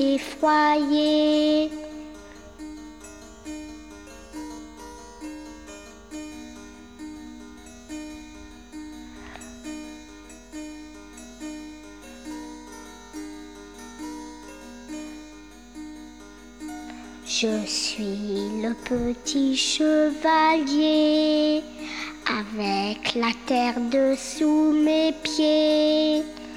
effroyé. Je suis le petit chevalier, avec la terre dessous mes pieds.